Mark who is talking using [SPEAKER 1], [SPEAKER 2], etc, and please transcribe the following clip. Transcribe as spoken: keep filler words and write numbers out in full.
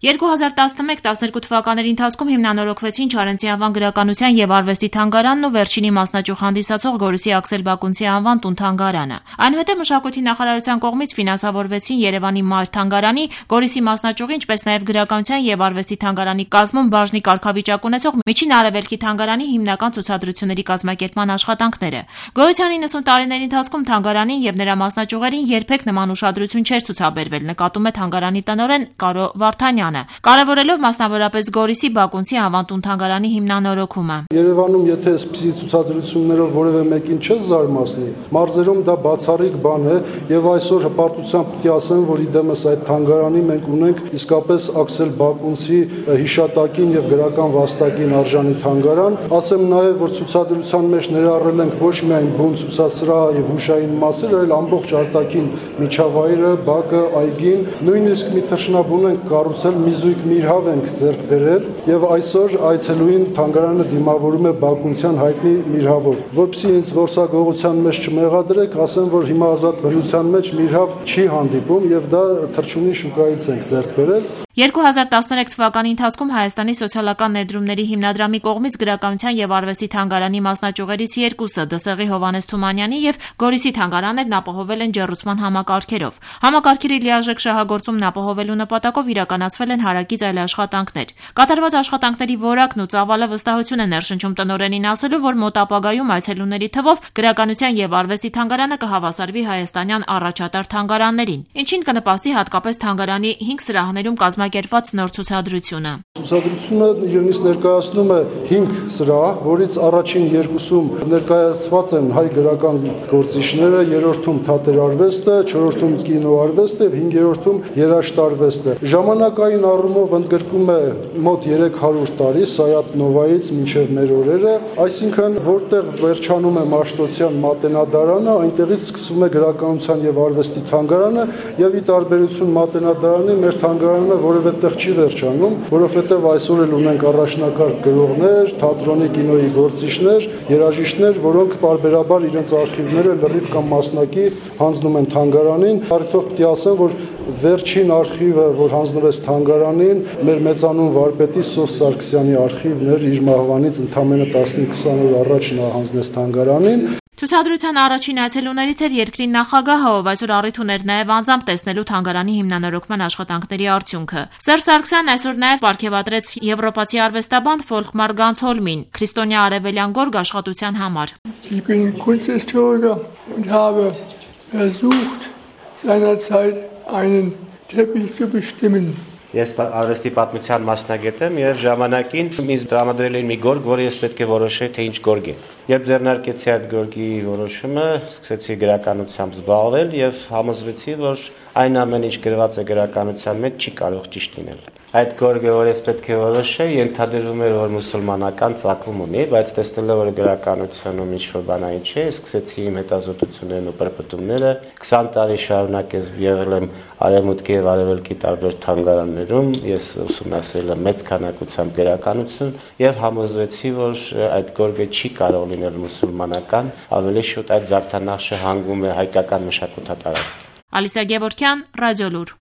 [SPEAKER 1] երկու հազար տասնմեկ տասներկու թվականների ընթացքում հիմնանորոգվեցին Չարենցի անվան գրականության եւ արվեստի թանգարանն ու վերջինի մասնաճյուղ հանդիսացող Գորիսի Աքսել Բակունցի անվան տուն-թանգարանը։ Այնուհետև մշակույթի նախարարության կողմից ֆինանսավորվեցին Երևանի Մայր թանգարանի, Գորիսի մասնաճյուղի, ինչպես նաեւ գրականության եւ արվեստի թանգարանի կազմում բաժնի կարգավիճակ ունեցող Միջին Արևելքի թանգարանի հիմնական ցուցադրությունների կազմակերպման աշխատանքները։ Գոյության իննսուն տարիների ընթացքում թանգարանին եւ նրա մասնաճյուղերին երբեք նման ուշադրություն չէր ցուցաբերվել, նկատում է թանգարանի տնօրեն Կարո Վարդանյանը, կարևորելով մասնավորապես Գորիսի Բակունցի անվան տուն-թանգարանի հիմնանորոգումը։
[SPEAKER 2] Երևանում եթե այսպիսի ցուցադրություններով որևէ մեկին չես զարմացնի, մարզերում դա բացառիկ բան է եւ այսօր հպարտությամբ պետք է ասեմ, որ իդեմս այդ թանգարանի մենք ունենք իսկապես Աքսել Բակունցի հիշատակին եւ գրական վաստակին արժանի թանգարան։ Ասեմ նաեւ, որ ցուցադրության մեջ ներառել ենք ոչ միայն բուն ցուցասրահ եւ հուշային մասեր, այլ ամբողջ արտաքին միջավայրը, բակը, այգին, նույնիսկ մի թռչնաբուն ենք կառուցել, մի զույգ միրհավ ենք ձեռք բերել եւ այսօր այցելուին թանգարանը դիմավորում է Բակունցյան հայտնի միրհավով։ Որպեսզի ինձ որսագողության մեջ չմեղադրեք, ասեմ, որ հիմա ազատ բնության մեջ միրհավ չի հանդիպում եւ դա թռչունի շուկայից ենք ձեռք բերել։
[SPEAKER 1] երկու հազար տասներեք թվականի ընթացքում Հայաստանի սոցիալական ներդրումների հիմնադրամի կողմից գրականության եւ արվեստի թանգարանի մասնաճյուղերից երկուսը՝ Դսեղի Հովհաննես Թումանյանի եւ Գորիսի թանգարաններն ապահովել են ջեռուցման համակարգերով։ Համակարգերի լիարժեք շահագործումն ապահովելու նպատակով իրականացվել են հարակից այլ աշխատանքներ։ Կատարված աշխատանքների որակն ու ծավալը վստահություն է ներշնչում տնօրենին ասելու, որ մոտ ապագայում այցելուների թվով գրականության եւ արվեստի թանգարանը կհավասարվի հայաստանյան առաջատար թանգարաններին, ինչին կնպաստի հատկապես թանգարանի հինգ սրահներում կազմակերպված նոր ցուցադրությունը։
[SPEAKER 2] Ցուցադրությունը իրենից ներկայացնում է հինգ սրահ, որից առաջին երկուսում ներկայացված են հայ գրական գործիչները, երրորդում թատերարվեստը, չորրորդում կինոարվեստը եւ հինգերորդում երաժշտարվեստը։ Ժամանակային առումով ընդգրկում է մոտ երեք հարյուր տարի Սայաթ Նովայից մինչև մեր օրերը, այսինքն որտեղ վերջանում է Մաշտոցյան մատենադարանը, այնտեղից սկսվում է գրականության եւ արվեստի թանգարանը եւ ի տարբերություն մատենադարանի մեր թանգարանը որևէ տեղ չի վերջանում, որովհետեւ այսօր էլ ունենք առաջնակարգ գրողներ, թատրոնի, կինոյի գործիչներ, երաժիշտներ, որոնք պարբերաբար իրենց արխիվները լրիվ կամ մասնակի հանձնում են թանգարանին։ Առիթով պետք է ասեմ, որ վերջին արխիվը, որ հանձնվեց թանգարանին, մեր մեծանուն վարպետի Սոս Սարգսյանի արխիվն էր, իր մահվանից ընդամենը տասնհինգ-քսան օր առաջ նա հանձնեց թանգարանին։
[SPEAKER 1] Ցուցադրության առաջին այցելուներից էր երկրի նախագահը, ով այսօր առիթ ուներ նաև անձամբ տեսնելու թանգարանի հիմնանորոգման աշխատանքների արդյունքը։ Սերժ Սարգսյանն այսօր նաև պարգևատրեց եվրոպացի արվեստաբան Ֆոլկմար Գանցհոլմին քրիստոնյա արևելյան գորգ աշխատության համար։
[SPEAKER 3] Ich bin Kunsthistoriker und habe versucht, seinerzeit einen Teppich zu bestimmen.
[SPEAKER 4] Ես արվեստի պատմության մասնագետ եմ եւ ժամանակին ինձ տրամադրել էին մի գորգ, որը ես պետք է որոշեի, թե ինչ գորգ է։ Երբ ձեռնարկեցի այդ գորգի որոշումը, սկսեցի գրականությամբ զբաղվել եւ համոզվեցի, որ այն ամեն ինչ գրված է գրականության մեջ չի կարող ճիշտ լինել։ Այդ գորգը, որ ես պետք է որոշեի, ենթադրվում էր, որ մուսուլմանական ծագում ունի, բայց տեսնելով, որ գրականությունում ինչ-որ բանային չէ, սկսեցի իմ հետազոտություններն ու պրպտումները։ քսան տարի շարունակ ես եղել եմ Արևմուտքի եւ Արևելքի տարբեր թանգարաններում, ես ուսումնասիրել եմ մեծ քանակությամբ գրականություն եւ համոզվեցի, որ այդ գորգը չի կարող լինել մուսուլմանական, ավելի շուտ այդ զարդանախշը հանգում է հայկական մշակութատարածք։
[SPEAKER 1] Ալիսա Գևորգյան, Ռադիոլուր։